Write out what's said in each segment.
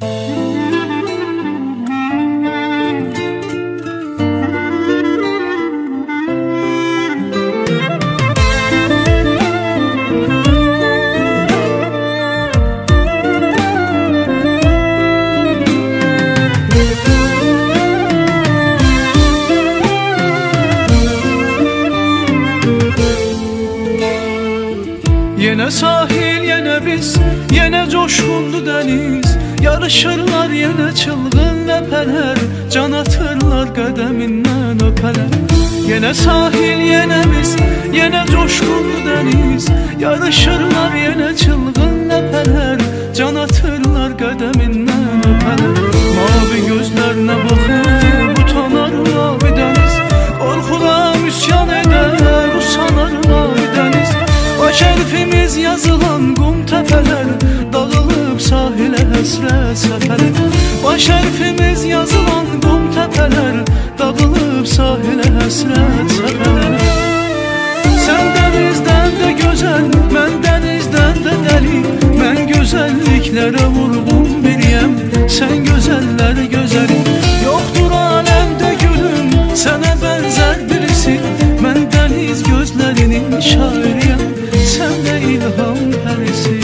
Yine sahil, yine biz, yine coşkundu deniz. Yarışırlar yine çılgın lepeler, can atırlar qədəmindən öpələr. Yine sahil, yine biz, yine coşkundu deniz. Yarışırlar yine çılgın lepeler, can atırlar qədəmindən öpələr. Mavi gözlerine bakıp utanar mavi deniz. Korkudan üsyan eder, usanar mavi deniz. Baş hərfimiz yazılan qum təpələr, dağılıb sahilə həsrət səfələr. Baş hərfimiz yazılan qum təpələr, dağılıb sahilə həsrət səfələr. Sən dənizdən də gözəl, mən dənizdən də dəli. Mən gözəlliklərə vurğun biriyəm, sən gözəllər gözəli. Yoxdur aləmdə gülüm, sənə bənzər birisi. Mən dəniz gözlərinin şairiyəm, sən də ilham pərisi.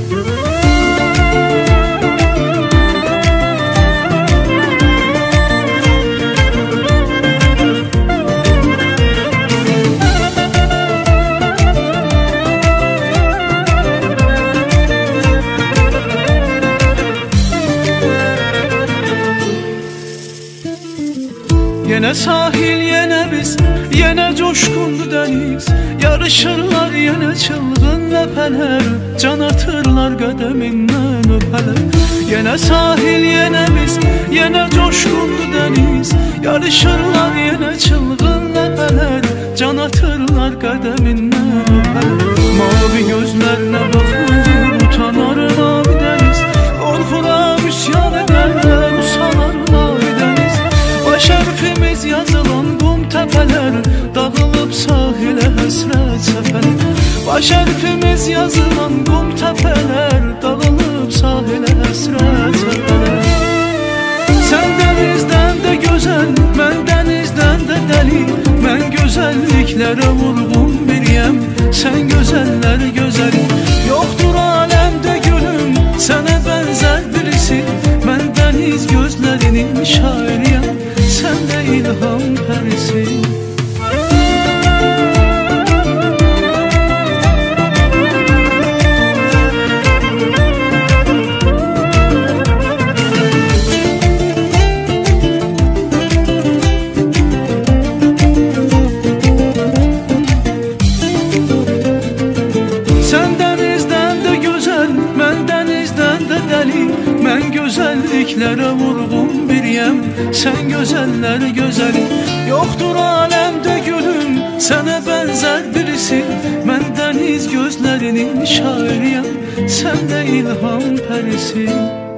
Yine sahil, yine biz, yine coşkundu deniz. Yarışırlar yine çılgın lepeler, can atırlar qədəmindən öpələr. Yine sahil, yine biz, yine coşkundu deniz. Yarışırlar yine çılgın lepeler, can atırlar qədəmindən öpələr. Mavi gözlerine bakıp utanar mavi deniz. Korkudan üsyan eder, usanar mavi deniz. Baş hərfimiz yazılan qum təpələr, dağılıb sahilə həsrət səfələr. Baş hərfimiz yazılan qum təpələr, dağılıb sahilə həsrət səfələr. Sən dənizdən də gözəl, mən dənizdən də dəli. Mən gözəlliklərə vurğun biriyəm, sən gözəllər gözəli. Yoxdur aləmdə gülüm, sənə bənzər birisi. Mən dəniz gözlərinin şairiyəm, sən də ilham pərisi. Sən dənizdən də gözəl, mən dənizdən də dəli. Mən gözəlliklərə vurğun biriyəm, sən gözəllər gözəli. Yoxdur aləmdə gülüm, sənə bənzər birisi. Mən dəniz gözlərinin şairiyəm, sən də ilham pərisi.